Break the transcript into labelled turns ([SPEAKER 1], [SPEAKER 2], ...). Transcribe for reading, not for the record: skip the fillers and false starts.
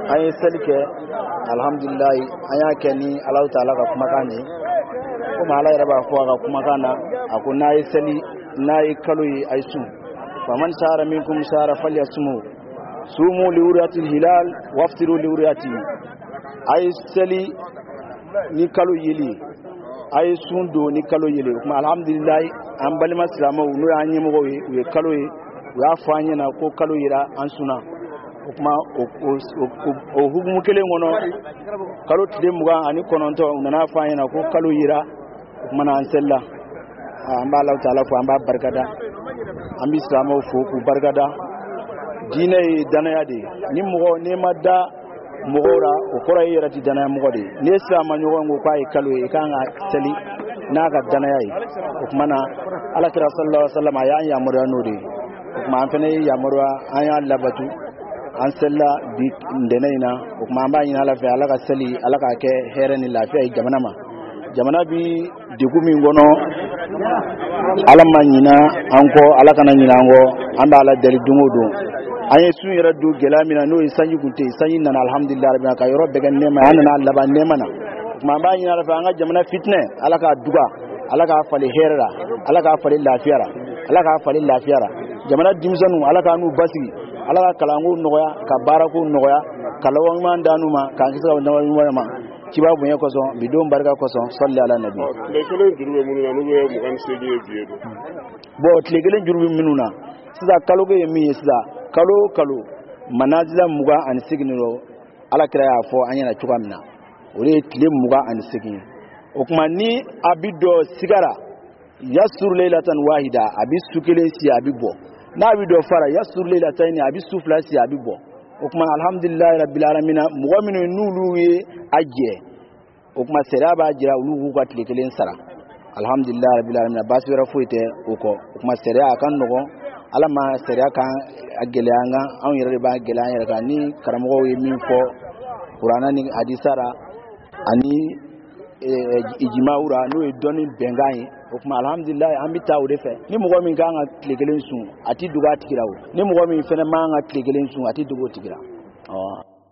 [SPEAKER 1] ay selike alhamdulillah aya keni Allah taala ka kumakani kuma Allah ya raba ko ga kumakana akuna ay seli nay kaluyi ay su faman sara minkum sara falyasmu sumu liurati hilal waftiru liurati ay seli ni kalu yili ay sundo ni kalu yili kuma alhamdulillah an balima islamu no anyi mo we kalu ya fanya na ko kalu yira an suna kuma o hukumu kelen ngono kalu tide muga ani kononto nana fanya na ko kalu yira kuma na ansella amba Allah taala ko amba barkada ambi islamu fo ku barkada dine danaya de ni mugo ne madda mugora o kora yira ti danaya mugo de ne islamu nyogo ngo kai kalu e kanga seli naga danaya yi kuma na Allah kira sallallahu alaihi wasallam ya murano de kuma an fene ya murwa an ya labatu an sella bi ndenaina kuma an ba yin lafiya Allah ka seli Allah ka ke here ni lafiya jamana bi digumi ngono alama nyina anko Allah kana nyina ngo anda ala dali dungodo aye sun yara do gelamina no sanyi gunte sanyi nan alhamdulillah rabbil ka yoro begen nema anana Allah ba nema na kuma ba yin lafiya an jamana fitne Allah ka duga Allah ka fali herra Allah ka fali lafiyara Allah ka fali lafiyara jamana dimsanu Allah ka nu basi Allah ka kalangu noya ka baraku noya kalawan man danuma kan kisa wannan ma kibabu ya koso bidon barka koso salli ala nabi
[SPEAKER 2] lekelen jurbe mununa no be mu kan segi e biedo
[SPEAKER 1] bo lekelen jurbe mununa sida kalogo yemi sida kalo manazila muga an signiro ala kira ya fo anyana chukamna ore tile muga an sigin o kuma ni abido sigara yasur laylatan wahida abisu kele si abibo na abido fara yasur laylatan abisu flasi abibo o kuma alhamdulillah rabbil alamin mu'minu nuluwe ajje o kuma seraba jira ulugu ka tile sara alhamdulillah rabbil alamin basira fuite o kuma seria kan nogo alama seria kan agelanga an yere ba gelanga kan ni karamo yi min fo qur'ana ni hadisara ani ijimaura no e doni bengai o kuma alhamdulillah an bi tawde fe ni mugo min kan tile sun ati duga tikirawo ni mugo min fene ma an tile sun ati dugo tikira